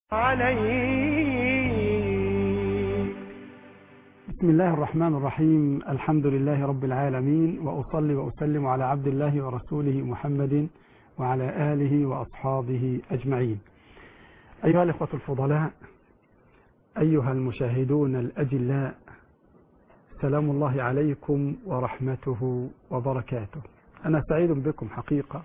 بسم الله الرحمن الرحيم. الحمد لله رب العالمين، وأصلي وأسلم على عبد الله ورسوله محمد وعلى آله وأصحابه أجمعين. أيها الإخوة الفضلاء، أيها المشاهدون الأجلاء، سلام الله عليكم ورحمته وبركاته. أنا سعيد بكم حقيقة،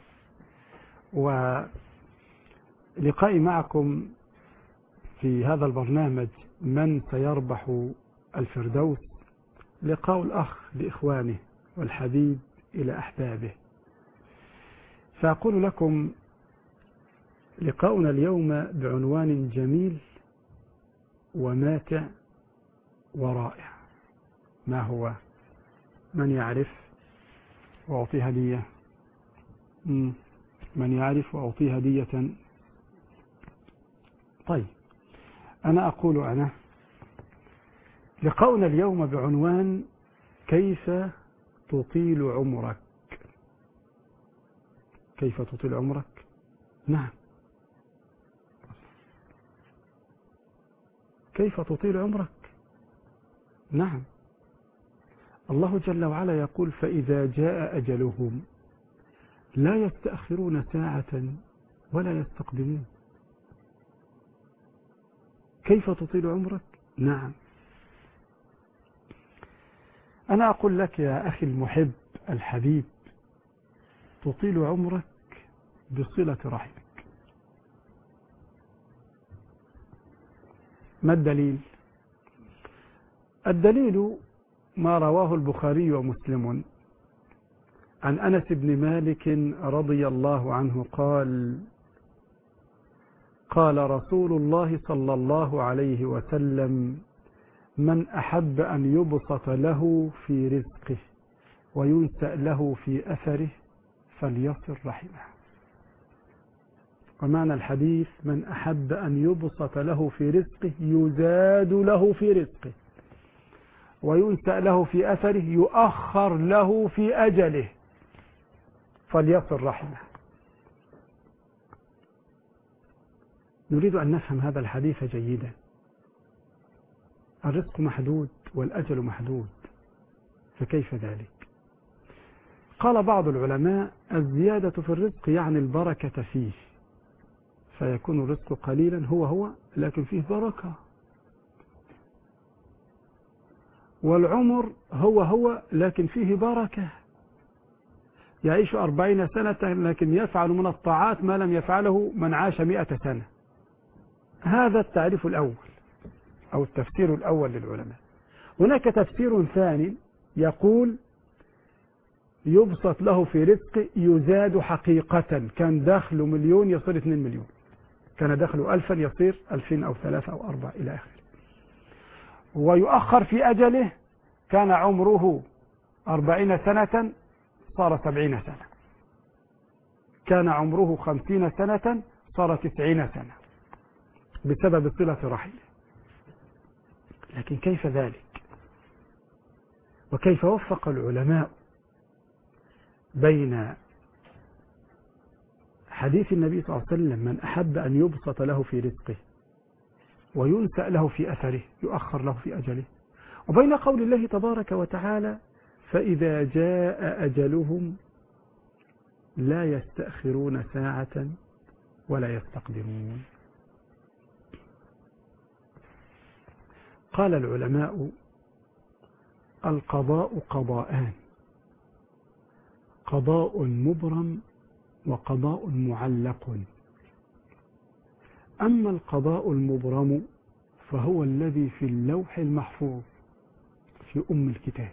ولقائي معكم في هذا البرنامج من سيربح الفردوس، لقاء الأخ لإخوانه والحبيب إلى أحبابه. فأقول لكم لقاؤنا اليوم بعنوان جميل وماتع ورائع. ما هو؟ من يعرف وأعطيه هدية؟ من يعرف وأعطيه هدية؟ طيب، أنا أقول لقاؤنا اليوم بعنوان كيف تطيل عمرك. كيف تطيل عمرك؟ نعم، كيف تطيل عمرك؟ نعم. الله جل وعلا يقول: فإذا جاء أجلهم لا يستأخرون ساعة ولا يستقدمون. كيف تطيل عمرك؟ نعم. أنا أقول لك يا أخي المحب الحبيب، تطيل عمرك بصلة رحمك. ما الدليل؟ الدليل ما رواه البخاري ومسلم عن أنس بن مالك رضي الله عنه قال: قال رسول الله صلى الله عليه وسلم: من أحب أن يبسط له في رزقه وينسأ له في أثره فليصل رحمه. ومعنى الحديث: من أحب أن يبسط له في رزقه، يزاد له في رزقه، وينسأ له في أثره، يؤخر له في أجله، فليصل رحمه. نريد أن نفهم هذا الحديث جيدا. الرزق محدود والأجل محدود، فكيف ذلك؟ قال بعض العلماء: الزيادة في الرزق يعني البركة فيه، فيكون الرزق قليلا هو لكن فيه بركة. والعمر هو لكن فيه بركة. يعيش 40 سنة لكن يفعل من الطاعات ما لم يفعله من عاش 100 سنة. هذا التعريف الأول أو التفسير الأول للعلماء. هناك تفسير ثاني يقول: يبسط له في رزقه، يزاد حقيقة. كان دخله 1,000,000 يصير 2,000,000، كان دخله 1000 يصير 2000 أو 3 أو 4 إلى آخره. ويؤخر في أجله، كان عمره 40 سنة صار 70 سنة، كان عمره 50 سنة صار 90 سنة، بسبب صلة رحمه. لكن كيف ذلك؟ وكيف وفق العلماء بين حديث النبي صلى الله عليه وسلم: من أحب أن يبسط له في رزقه وينسأ له في أثره، يؤخر له في أجله، وبين قول الله تبارك وتعالى: فإذا جاء أجلهم لا يستأخرون ساعة ولا يستقدمون. قال العلماء: القضاء قضاءان: قضاء مبرم وقضاء معلق. أما القضاء المبرم فهو الذي في اللوح المحفوظ في الكتاب،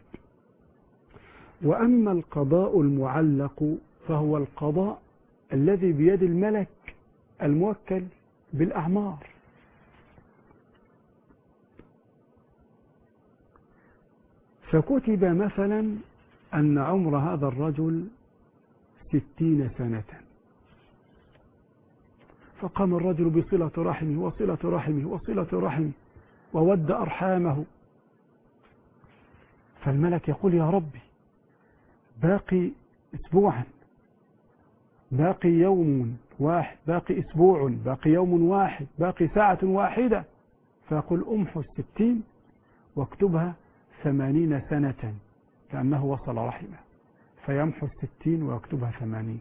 وأما القضاء المعلق فهو القضاء الذي بيد الملك الموكل بالأعمار. فكتب مثلا أن عمر هذا الرجل 60 سنة، فقام الرجل بصلة رحمه وصلة رحمه وصلة رحمه وود أرحامه، فالملك يقول: يا ربي باقي أسبوعا، باقي يوم واحد، باقي أسبوع، باقي يوم واحد، باقي ساعة واحدة، فيقول أمحو 60 واكتبها 80 سنة كأنه وصل رحمه، فيمحو 60 ويكتبها 80،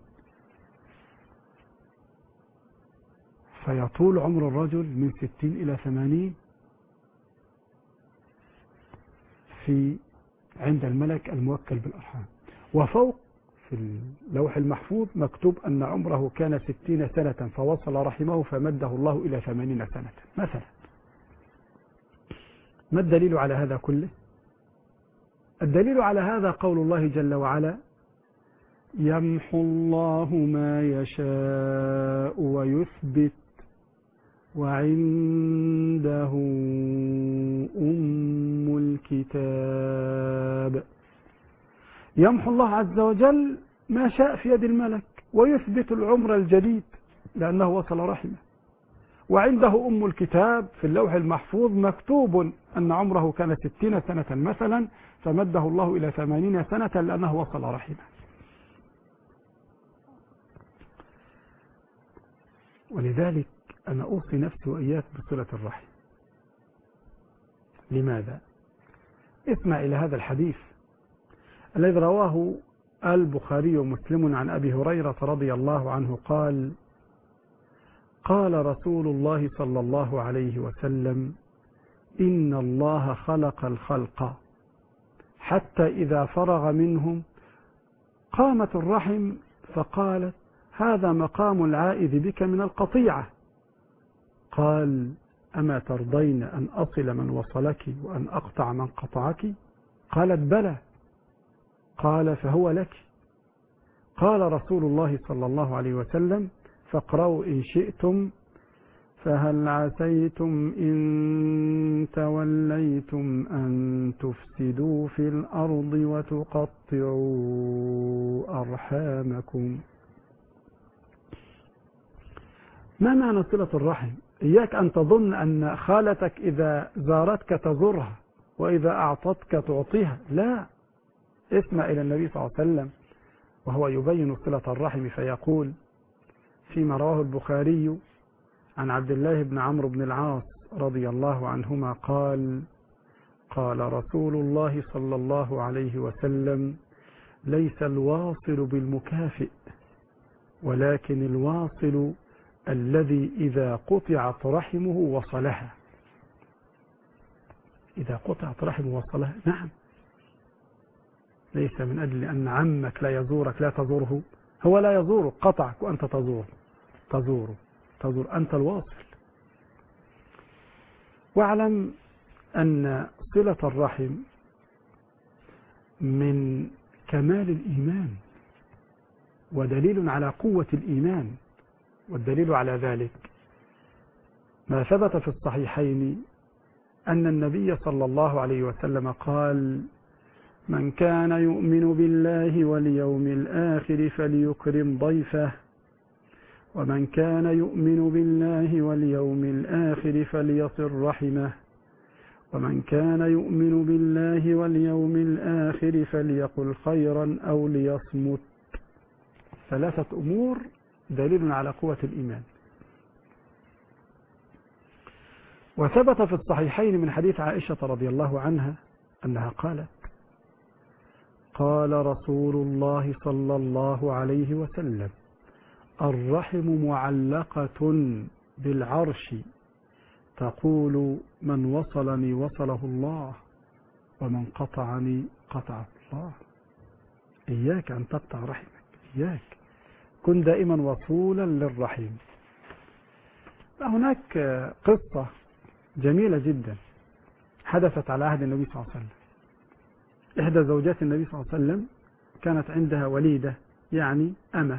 فيطول عمر الرجل من 60 إلى 80 عند الملك الموكل بالأرحام. وفوق في اللوح المحفوظ مكتوب أن عمره كان 60 سنة فوصل رحمه فمده الله إلى 80 سنة مثلا. ما الدليل على هذا كله؟ الدليل على هذا قول الله جل وعلا: يمحو الله ما يشاء ويثبت وعنده أم الكتاب. يمحو الله عز وجل ما شاء في يد الملك ويثبت العمر الجديد لأنه وصل رحمه، وعنده أم الكتاب في اللوح المحفوظ مكتوب أن عمره كان 60 سنة مثلا فمده الله إلى 80 سنة لأنه وصل رحمه. ولذلك أنا أوصي نفسي وإياك بصلة الرحم. لماذا؟ اسمع إلى هذا الحديث الذي رواه البخاري ومسلم عن أبي هريرة رضي الله عنه قال: قال رسول الله صلى الله عليه وسلم: إن الله خلق الخلق حتى إذا فرغ منهم قامت الرحم فقالت: هذا مقام العائذ بك من القطيعة. قال: أما ترضين أن أصل من وصلك وأن أقطع من قطعك؟ قالت: بلى. قال: فهو لك. قال رسول الله صلى الله عليه وسلم: فاقرأوا إن شئتم فهل عسيتم إن توليتم أن تفسدوا في الأرض وتقطعوا أرحامكم. ما معنى صلة الرحم؟ إياك أن تظن أن خالتك إذا زارتك تزورها وإذا أعطتك تعطيها، لا. اسمع إلى النبي صلى الله عليه وسلم وهو يبين صلة الرحم فيقول فيما رواه البخاري عن عبد الله بن عمرو بن العاص رضي الله عنهما قال: قال رسول الله صلى الله عليه وسلم: ليس الواصل بالمكافئ ولكن الواصل الذي إذا قطعت رحمه وصلها. إذا قطعت رحمه وصلها، نعم. ليس من أجل أن عمك لا يزورك لا تزوره، هو لا يزورك، قطعك وأنت تزور أنت الواصل. واعلم أن صلة الرحم من كمال الإيمان ودليل على قوة الإيمان، والدليل على ذلك ما ثبت في الصحيحين أن النبي صلى الله عليه وسلم قال: من كان يؤمن بالله واليوم الآخر فليكرم ضيفه، ومن كان يؤمن بالله واليوم الآخر فليصل رحمه، ومن كان يؤمن بالله واليوم الآخر فليقل خيرا أو ليصمت. 3 أمور دليل على قوة الإيمان. وثبت في الصحيحين من حديث عائشة رضي الله عنها أنها قالت: قال رسول الله صلى الله عليه وسلم: الرحم معلقة بالعرش تقول من وصلني وصله الله ومن قطعني قطعه الله. إياك أن تقطع رحمك، إياك، كن دائما وصولا للرحم. هناك قصة جميلة جدا حدثت على عهد النبي صلى الله عليه وسلم. إحدى زوجات النبي صلى الله عليه وسلم كانت عندها وليدة، يعني أمة،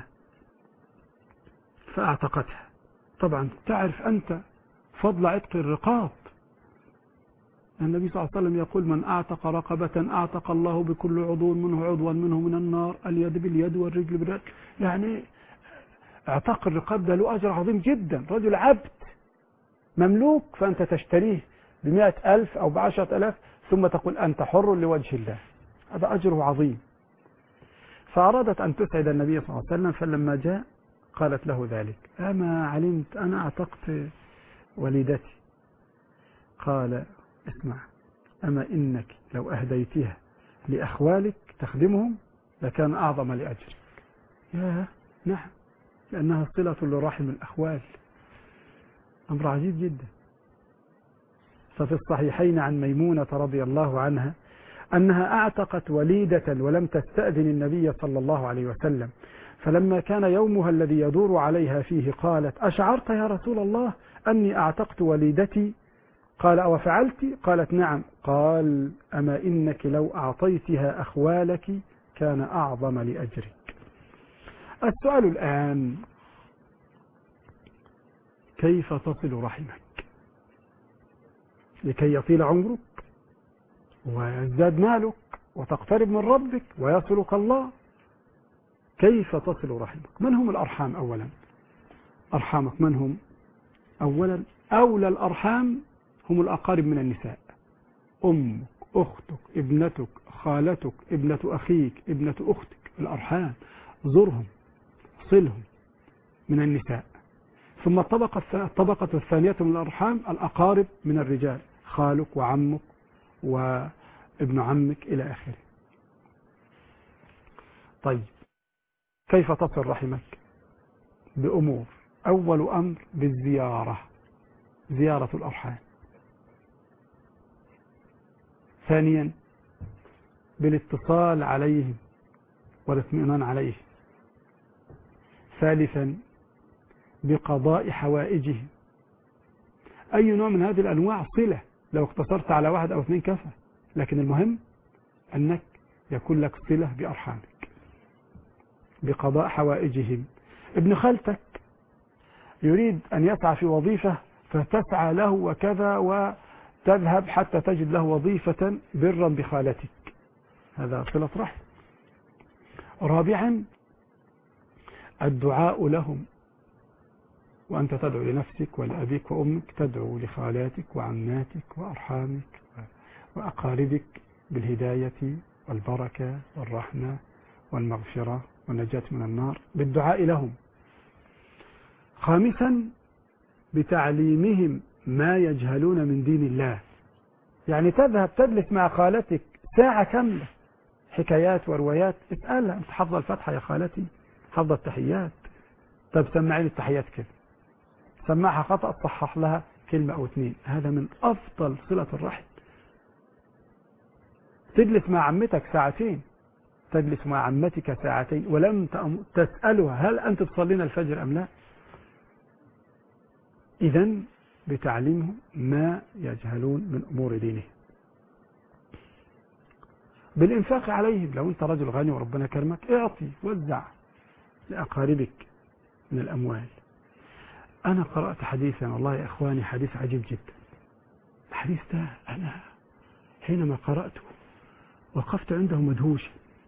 فأعتقتها. طبعا تعرف أنت فضل عتق الرقاب. النبي صلى الله عليه وسلم يقول: من أعتق رقبة أعتق الله بكل عضو منه عضوا منه من النار، اليد باليد والرجل بالرجل. يعني اعتاق الرقاب ده له أجر عظيم جدا. رجل عبد مملوك فأنت تشتريه ب100,000 أو ب10,000 ثم تقول أنت حر لوجه الله، هذا أجره عظيم. فأرادت أن تسعد النبي صلى الله عليه وسلم، فلما جاء قالت له ذلك: أما علمت أنا أعتقت وليدتي؟ قال: اسمع، أما إنك لو أهديتها لأخوالك تخدمهم لكان أعظم لأجرك. يا نعم، لأنها صلة لرحم الأخوال، أمر عجيب جدا. ففي الصحيحين عن ميمونة رضي الله عنها أنها أعتقت وليدة ولم تستأذن النبي صلى الله عليه وسلم، فلما كان يومها الذي يدور عليها فيه قالت: أشعرت يا رسول الله أني أعتقت وليدتي؟ قال: أو فعلت؟ قالت: نعم. قال: أما إنك لو أعطيتها أخوالك كان أعظم لأجرك. السؤال الآن: كيف تصل رحمك لكي يطيل عمرك ويزداد مالك وتقترب من ربك ويصلك الله؟ كيف تصل رحمك؟ من هم الأرحام؟ أولا أرحامك من هم؟ أولا أولى الأرحام هم الأقارب من النساء: أمك، أختك، ابنتك، خالتك، ابنة أخيك، ابنة أختك. الأرحام زرهم، صلهم من النساء. ثم الطبقة الثانية من الأرحام الأقارب من الرجال: خالك وعمك وابن عمك إلى آخره. طيب، كيف تصل رحمك؟ بأمور. أول أمر بالزيارة، زيارة الأرحام. ثانيا بالاتصال عليهم والاطمئنان عليهم. ثالثا بقضاء حوائجهم. أي نوع من هذه الأنواع صلة، لو اقتصرت على واحد أو اثنين كفى، لكن المهم أنك يكون لك صلة بأرحامك. بقضاء حوائجهم. ابن خالتك يريد أن يسعى في وظيفة فتسعى له وكذا، وتذهب حتى تجد له وظيفة برا بخالتك، هذا صلة رحم. رابعا الدعاء لهم، وأنت تدعو لنفسك ولأبيك وأمك، تدعو لخالاتك وعماتك وأرحامك وأقاربك بالهداية والبركة والرحمة والمغفرة والنجاة من النار، بالدعاء لهم. خامسا بتعليمهم ما يجهلون من دين الله، يعني تذهب تجلس مع خالتك ساعة كاملة حكايات وروايات، اسألها: أنت حافظة الفاتحة يا خالتي؟ حافظة التحيات؟ طب سمعين التحيات كده، سمعها خطأ صحح لها كلمة أو اثنين. هذا من أفضل صلة الرحم. تجلس مع عمتك ساعتين، تجلس مع عمتك ساعتين ولم تسألها: هل أنت تصلين الفجر أم لا؟ إذن بتعليمهم ما يجهلون من أمور دينهم. بالإنفاق عليهم، لو أنت رجل غني وربنا كرمك اعطي، وزع لأقاربك من الأموال. أنا قرأت حديثا، والله يا إخواني حديث عجيب جدا. الحديث ده أنا حينما قرأته وقفت عنده مدهوشا.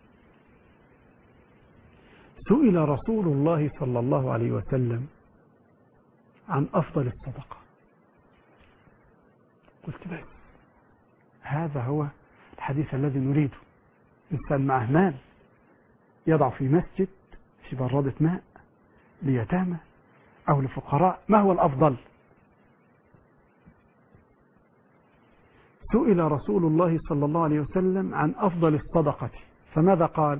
سئل رسول الله صلى الله عليه وسلم عن أفضل الصدقة. قلت بس هذا هو الحديث الذي نريده. إنسان معه مال يضع في مسجد، في برادة ماء ليتامى أو لفقراء، ما هو الأفضل؟ سئل رسول الله صلى الله عليه وسلم عن أفضل الصدقة، فماذا قال؟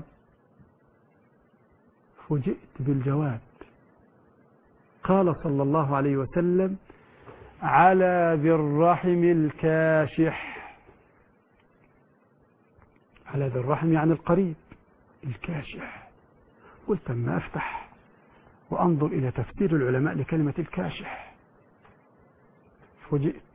فوجئت بالجواب. قال صلى الله عليه وسلم: على ذي الرحم الكاشح. على ذي الرحم يعني القريب، الكاشح. قلت أما أفتح وأنظر إلى تفسير العلماء لكلمة الكاشح، فوجئت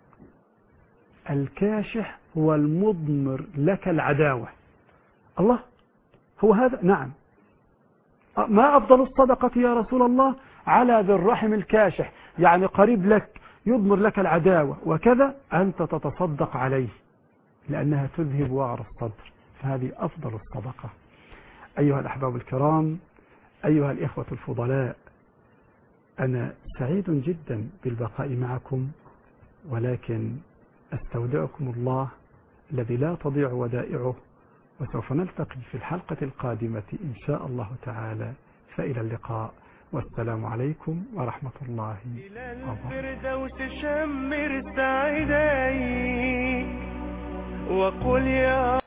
الكاشح هو المضمر لك العداوة. الله، هو هذا؟ نعم. ما أفضل الصدقة يا رسول الله؟ على ذي الرحم الكاشح، يعني قريب لك يضمر لك العداوة وكذا، أنت تتصدق عليه لأنها تذهب وعر الصدر، فهذه أفضل الصدقة. أيها الأحباب الكرام، أيها الإخوة الفضلاء، أنا سعيد جدا بالبقاء معكم، ولكن أستودعكم الله الذي لا تضيع ودائعه، وسوف نلتقي في الحلقة القادمة إن شاء الله تعالى، فإلى اللقاء، والسلام عليكم ورحمة الله إلى وبركاته. الفردوس شمر سعديك وقل يا